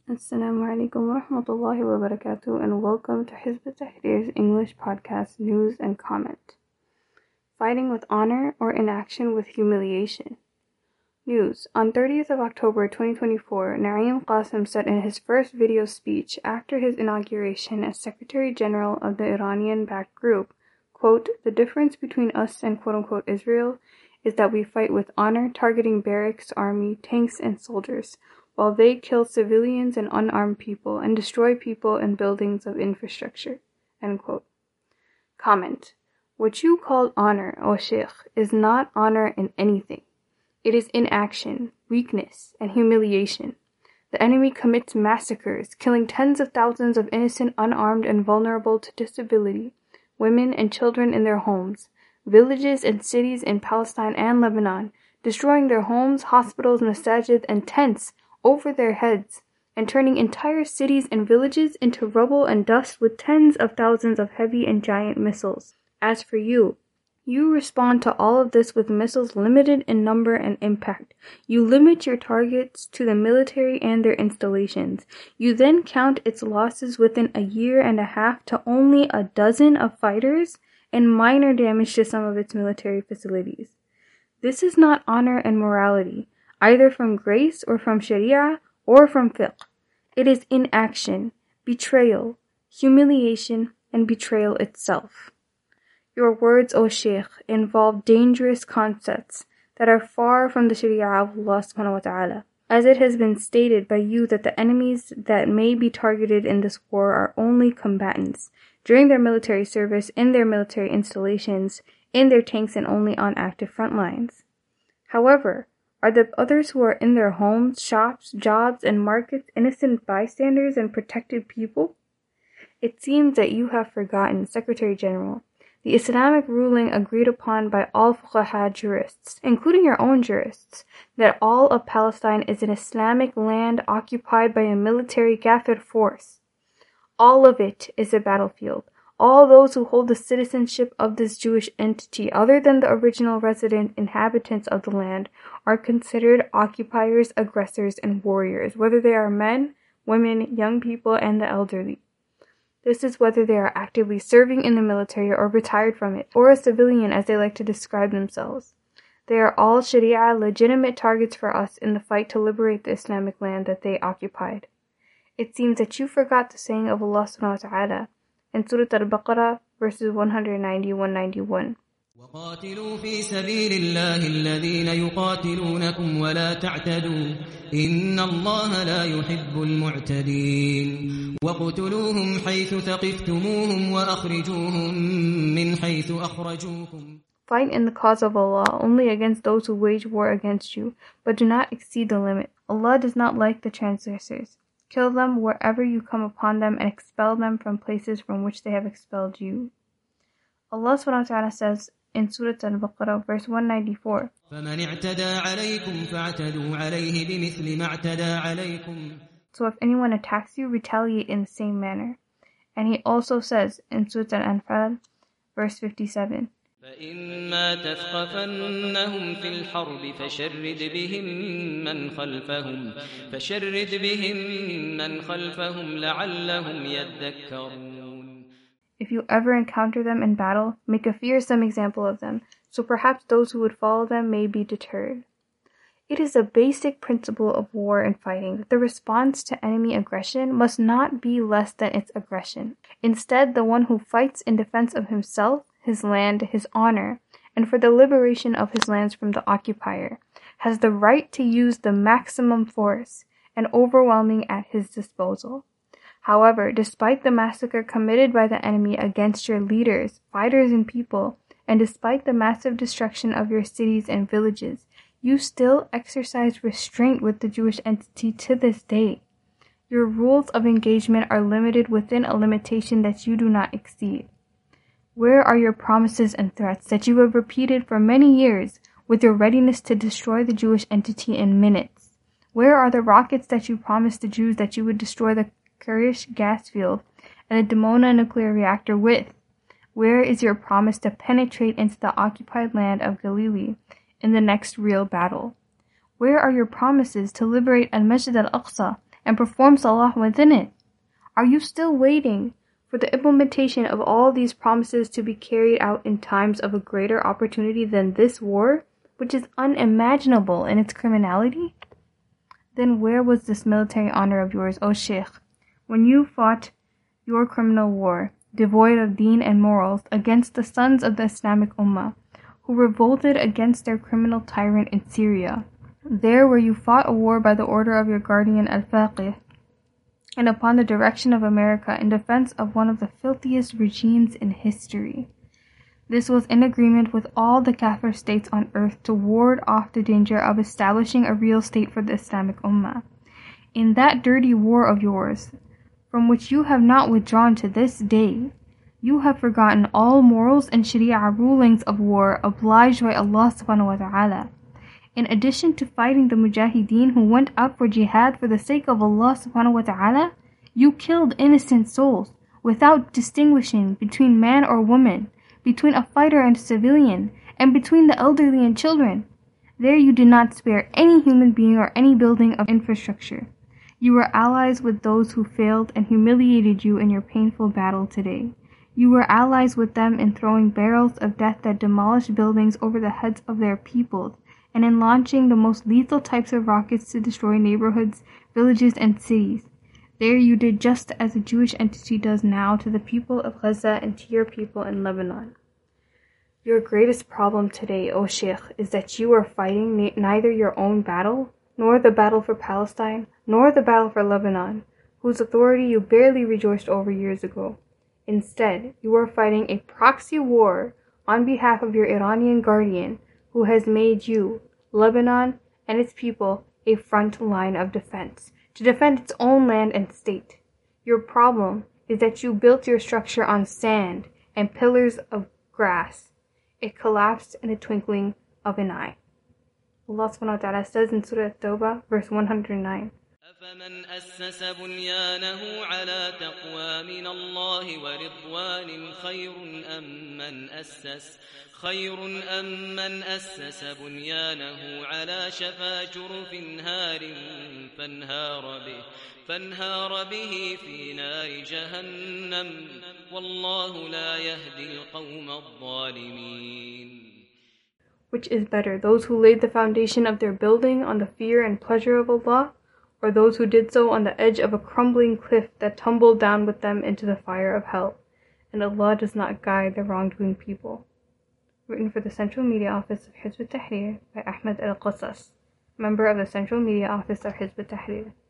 Assalamu alaikum wa rahmatullahi wa barakatuh, and welcome to Hizb ut-Tahrir's English podcast news and comment. Fighting with honor or inaction with humiliation. News. On 30th of October 2024, Naeem Qasim said in his first video speech after his inauguration as Secretary General of the Iranian-backed group, quote, "The difference between us and quote-unquote Israel is that we fight with honor, targeting barracks, army, tanks, and soldiers, while they kill civilians and unarmed people and destroy people and buildings of infrastructure." End quote. Comment. What you call honor, O Sheikh, is not honor in anything. It is inaction, weakness, and humiliation. The enemy commits massacres, killing tens of thousands of innocent, unarmed, and vulnerable to disability, women and children in their homes, villages and cities in Palestine and Lebanon, destroying their homes, hospitals, masajid, and tents over their heads, and turning entire cities and villages into rubble and dust with tens of thousands of heavy and giant missiles. As for you, you respond to all of this with missiles limited in number and impact. You limit your targets to the military and their installations. You then count its losses within a year and a half to only a dozen of fighters and minor damage to some of its military facilities. This is not honor and morality, either from grace or from Sharia or from fiqh. It is inaction, betrayal, humiliation, and betrayal itself. Your words, O Sheikh, involve dangerous concepts that are far from the Sharia of Allah subhanahu wa ta'ala. As it has been stated by you that the enemies that may be targeted in this war are only combatants, during their military service, in their military installations, in their tanks, and only on active front lines. However, are the others who are in their homes, shops, jobs, and markets innocent bystanders and protected people? It seems that you have forgotten, Secretary General, the Islamic ruling agreed upon by all fuqaha jurists, including your own jurists, that all of Palestine is an Islamic land occupied by a military Kafir force. All of it is a battlefield. All those who hold the citizenship of this Jewish entity, other than the original resident inhabitants of the land, are considered occupiers, aggressors, and warriors, whether they are men, women, young people, and the elderly. This is whether they are actively serving in the military or retired from it, or a civilian as they like to describe themselves. They are all Sharia legitimate targets for us in the fight to liberate the Islamic land that they occupied. It seems that you forgot the saying of Allah subhanahu wa ta'ala in Surah Al-Baqarah verses 190-191. وقاتلوا في سبيل الله الذين يقاتلونكم ولا تعتدوا إن الله لا يحب المعتدين وقتلوهم حيث ثقفتموهم وأخرجوهم من حيث أخرجوكم. Fight in the cause of Allah only against those who wage war against you, but do not exceed the limit. Allah does not like the transgressors. Kill them wherever you come upon them and expel them from places from which they have expelled you. Allah subhanahu wa ta'ala says in Surah Al-Baqarah verse 194, فَمَنِ اعْتَدَى عَلَيْكُمْ فَاعْتَدُوا عَلَيْهِ بِمِثْلِ مَا اعْتَدَى عَلَيْكُمْ. So if anyone attacks you, retaliate in the same manner. And he also says in Surah Al-Anfal verse 57, فَإِمَّا تَثْقَفَنَّهُمْ فِي الْحَرْبِ فَشَرِّدْ بِهِمْ مَنْ خَلْفَهُمْ لَعَلَّهُمْ يَذَّكَّرُونَ. If you ever encounter them in battle, make a fearsome example of them, so perhaps those who would follow them may be deterred. It is a basic principle of war and fighting that the response to enemy aggression must not be less than its aggression. Instead, the one who fights in defense of himself, his land, his honor, and for the liberation of his lands from the occupier, has the right to use the maximum force and overwhelming at his disposal. However, despite the massacre committed by the enemy against your leaders, fighters, and people, and despite the massive destruction of your cities and villages, you still exercise restraint with the Jewish entity to this day. Your rules of engagement are limited within a limitation that you do not exceed. Where are your promises and threats that you have repeated for many years with your readiness to destroy the Jewish entity in minutes? Where are the rockets that you promised the Jews that you would destroy the Kurish gas field and the Dimona nuclear reactor with? Where is your promise to penetrate into the occupied land of Galilee in the next real battle? Where are your promises to liberate Al-Masjid al-Aqsa and perform salah within it? Are you still waiting for the implementation of all these promises to be carried out in times of a greater opportunity than this war, which is unimaginable in its criminality? Then where was this military honor of yours, O Sheikh, when you fought your criminal war, devoid of deen and morals, against the sons of the Islamic Ummah, who revolted against their criminal tyrant in Syria? There where you fought a war by the order of your guardian Al-Faqih, and upon the direction of America in defense of one of the filthiest regimes in history. This was in agreement with all the Kafir states on earth to ward off the danger of establishing a real state for the Islamic Ummah. In that dirty war of yours, from which you have not withdrawn to this day, you have forgotten all morals and Sharia rulings of war obliged by Allah subhanahu wa ta'ala. In addition to fighting the mujahideen who went out for jihad for the sake of Allah subhanahu wa ta'ala, you killed innocent souls without distinguishing between man or woman, between a fighter and a civilian, and between the elderly and children. There you did not spare any human being or any building of infrastructure. You were allies with those who failed and humiliated you in your painful battle today. You were allies with them in throwing barrels of death that demolished buildings over the heads of their peoples, and in launching the most lethal types of rockets to destroy neighborhoods, villages, and cities. There you did just as a Jewish entity does now to the people of Gaza and to your people in Lebanon. Your greatest problem today, O Sheikh, is that you are fighting neither your own battle, nor the battle for Palestine, nor the battle for Lebanon, whose authority you barely rejoiced over years ago. Instead, you are fighting a proxy war on behalf of your Iranian guardian, who has made you, Lebanon, and its people a front line of defense, to defend its own land and state. Your problem is that you built your structure on sand and pillars of grass. It collapsed in the twinkling of an eye. Allah subhanahu wa ta'ala says in Surah At-Tawbah, verse 109, أفمن أسس بنيانه على تقوى من الله ورضوان خير أم من أسس بنيانه على شفا جرف هار فانهار به في نار جهنم والله لا يهدي القوم الظالمين. Which is better, those who laid the foundation of their building on the fear and pleasure of Allah, or those who did so on the edge of a crumbling cliff that tumbled down with them into the fire of hell? And Allah does not guide the wrongdoing people. Written for the Central Media Office of Hizb ut-Tahrir by Ahmed Al-Qasas, member of the Central Media Office of Hizb ut-Tahrir.